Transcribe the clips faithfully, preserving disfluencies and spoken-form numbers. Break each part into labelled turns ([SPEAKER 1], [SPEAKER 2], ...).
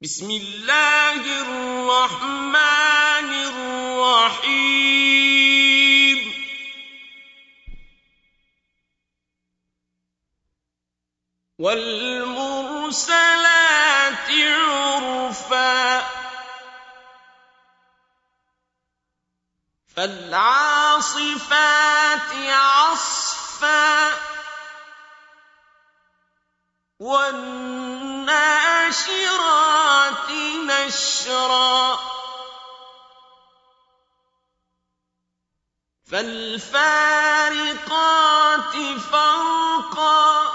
[SPEAKER 1] بسم الله الرحمن الرحيم والمرسلات عرفا فالعاصفات عصفا والناشرات نشرا فالفارقات فرقا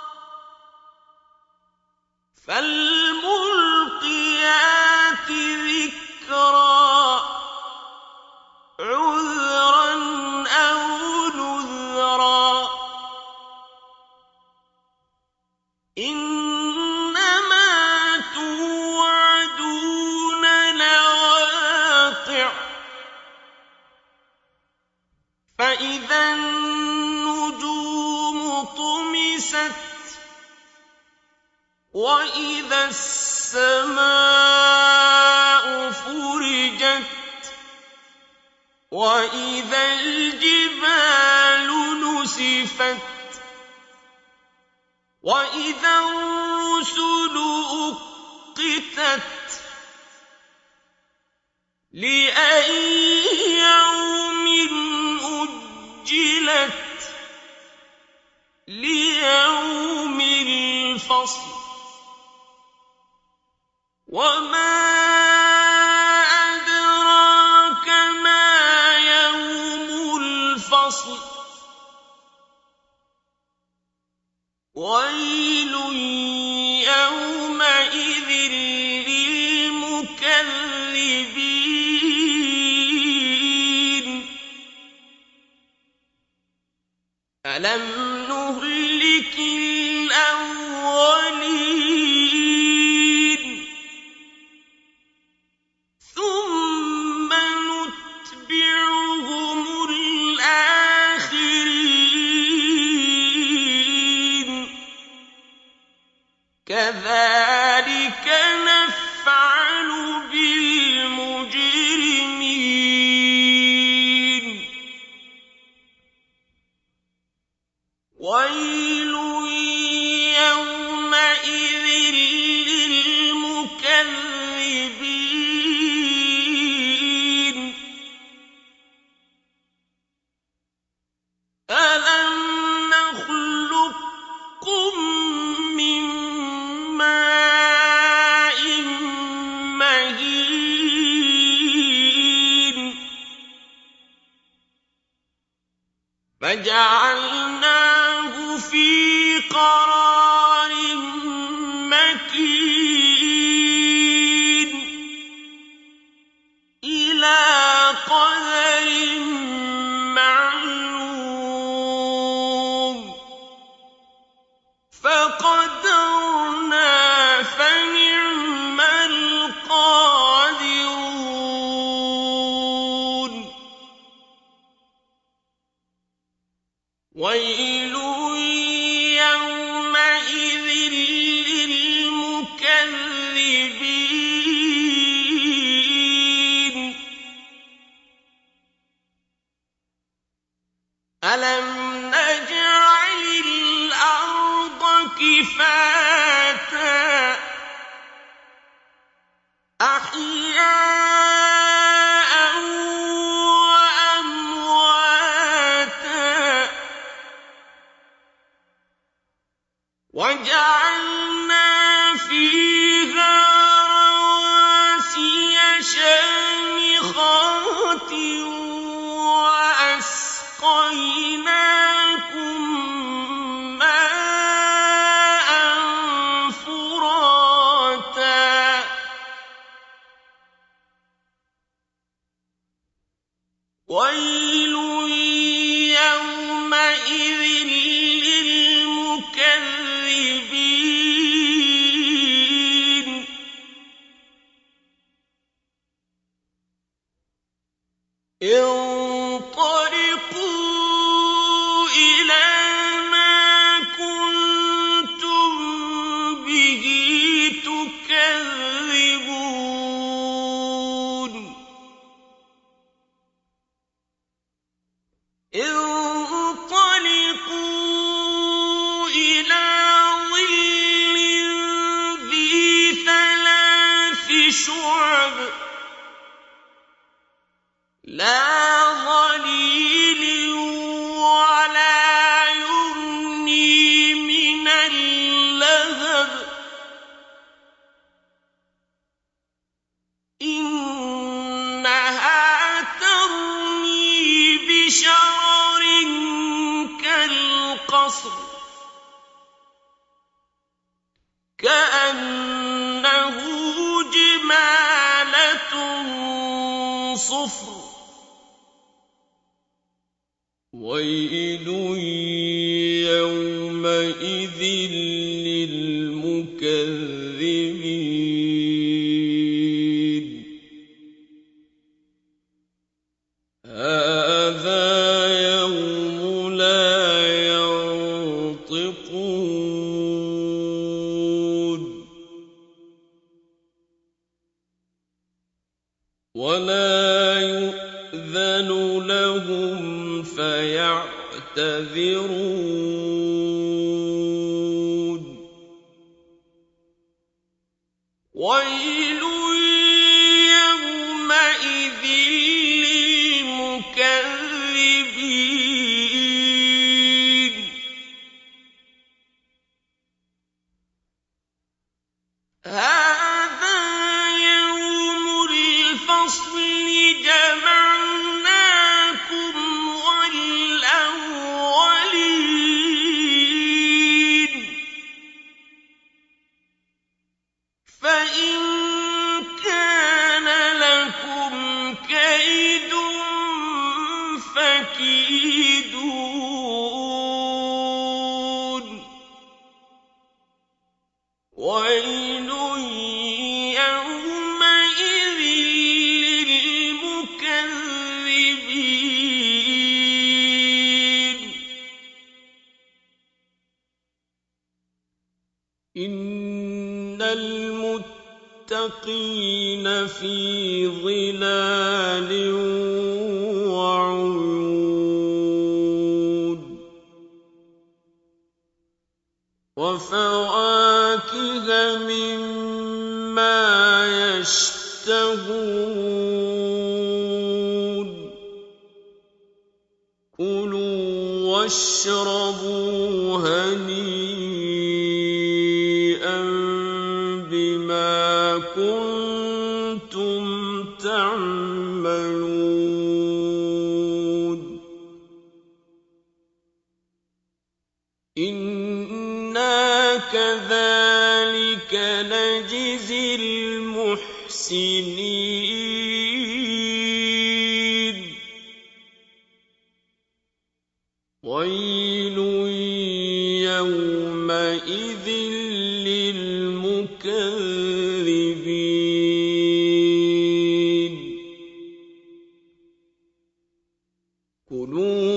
[SPEAKER 1] فالملقيات ذكرا عذرا أو نذرا إنما توعدون لواقع فإذا النجوم طمست وإذا السماء فرجت وإذا الجبال نسفت وإذا الرسل أقتت لأي يوم أجلت ليوم الفصل وما أدراك ما يوم الفصل ويل يومئذ للمكذبين ألم نهلك الأولين ثم نتبعهم الآخرين كذلك نفعل بالمجرمين ويل يومئذ للمكذبين ألم نخلقكم من ماء مهين فجعلناه في قرار مكين إلى قدر معلوم فقدرنا فنعم القادرون ويل يومئذ للمكذبين ألم نجعل الأرض كفاتا أحياء وأمواتا وجعلنا فيها رواسي شامخات وأسقيناكم ماء فراتا ويل يومئذ للمكذبين انطلقوا إلى ما كنتم به تكذبون شُعَبٍ لَّا ظَلِيلٍ وَلَا يُغْنِي مِنَ اللَّهَبِ إِنَّهَا تَرْمِي بِشَرَرٍ كَالْقَصْرِ كَأَنَّهُ جِمَالَتٌ صُفْرٌ وَيْلٌ يَوْمَئِذٍ لِّلْمُكَذِّبِينَ هَٰذَا يَوْمُ لَا يَنطِقُونَ وَلَا يُؤْذَنُ لَهُمْ فَيَعْتَذِرُونَ وَيْلٌ يَوْمَئِذٍ لِّلْمُكَذِّبِينَ هَٰذَا يَوْمُ الْفَصْلِ جَمَعْنَاكُمْ وَالْأَوَّلِينَ فَإِن كَانَ لَكُمْ كَيْدٌ فَكِيدُونِ وَيْلٌ يَوْمَئِذٍ لِّلْمُكَذِّبِينَ إِنَّ الْمُتَّقِينَ فِي ظِلَالٍ وَعُيُونٍ وَفَوَاكِهَ مِمَّا يَشْتَهُونَ كُلُوا وَاشْرَبُوا هَنِيئًا بِمَا كُنتُمْ تَعْمَلُونَ إِنَّا كَذَٰلِكَ نَجْزِي الْمُحْسِنِينَ وَيْلٌ يَوْمَئِذٍ لِّلْمُكَذِّبِينَ كُلُوا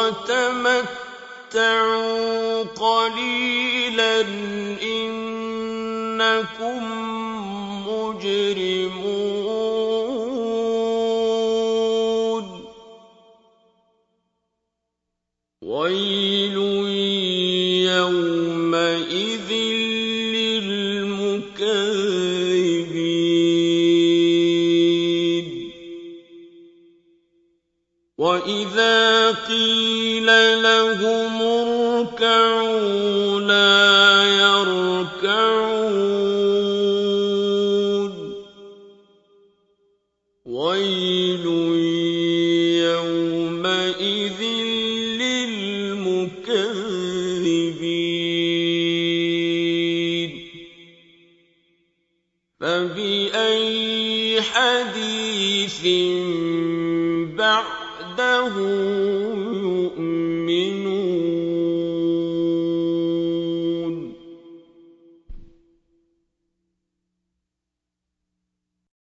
[SPEAKER 1] وَتَمَتَّعُوا قَلِيلًا إِنَّكُم مُّجْرِمُونَ وَيْلٌ يَوْمَئِذٍ لِّلْمُكَذِّبِينَ وَإِذَا قِيلَ لَهُمُ ارْكَعُوا لَا يَرْكَعُونَ وَيْلٌ يَوْمَئِذٍ لِّلْمُكَذِّبِينَ فَبِأَيِّ حَدِيثٍ بَعْدَهُ